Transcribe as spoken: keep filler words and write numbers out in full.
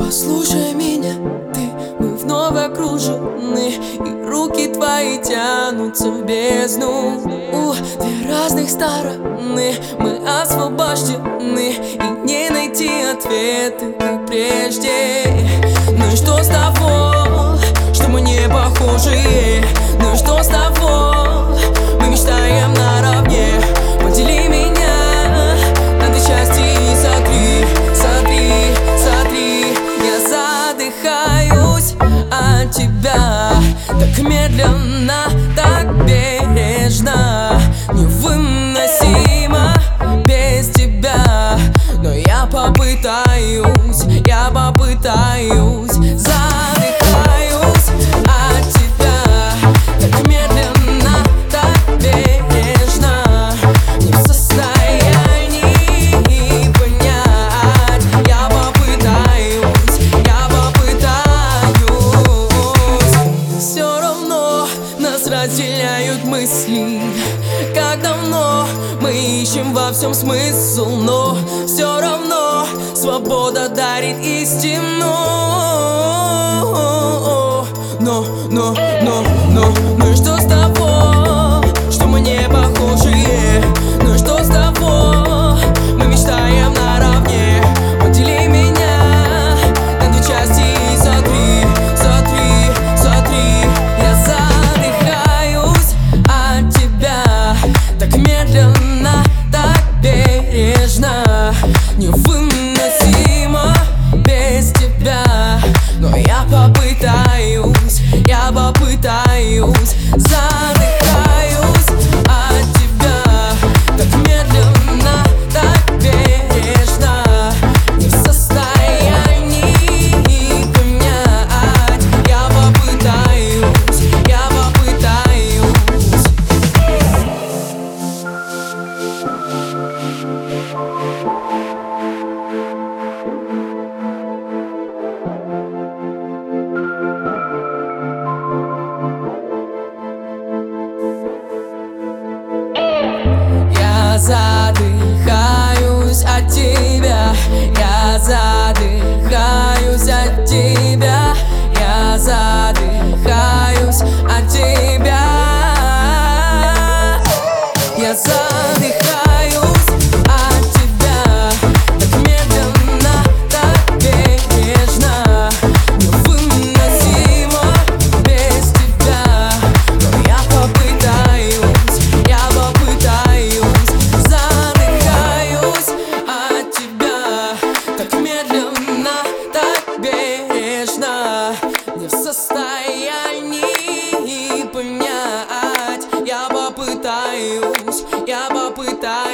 Послушай меня, ты, мы вновь окружены, и руки твои тянутся в бездну. У две разных стороны мы освобождены, и не найти ответы, как прежде. Ну и что с того, что мы не похожи? Ну и что с того, мы мечтаем наравне? Подели меня на две части и сотри, сотри, сотри. Я задыхаюсь от тебя, так медленно, так бережно, невыносимо без тебя. Но я попытаюсь, я попытаюсь. Задыхаюсь от тебя, так медленно, так бережно, не в состоянии понять. Я попытаюсь, я попытаюсь. Все равно нас разделяют мысли. Как давно мы ищем во всем смысл, но все равно свобода дарит истину. Но, но, но, но, ну и что с того, что мы не похожи? Ну и что с того, мы мечтаем наравне? Подели меня на две части и сотри, сотри, сотри. Я задыхаюсь от тебя, так медленно, так бережно, невыносимо без тебя. Но я попытаюсь, я попытаюсь. Задыхаюсь от тебя, так медленно, так бережно, не в состоянии понять. Я попытаюсь, я попытаюсь. Я задыхаюсь от тебя, я задыхаюсь от тебя, я задыхаюсь от тебя. Я задыхаюсь от тебя, так медленно, так бережно, невыносимо без тебя. Но я попытаюсь, я попытаюсь. Задыхаюсь от тебя, так медленно, так бережно, не в состоянии понять. Я попытаюсь, я попытаюсь.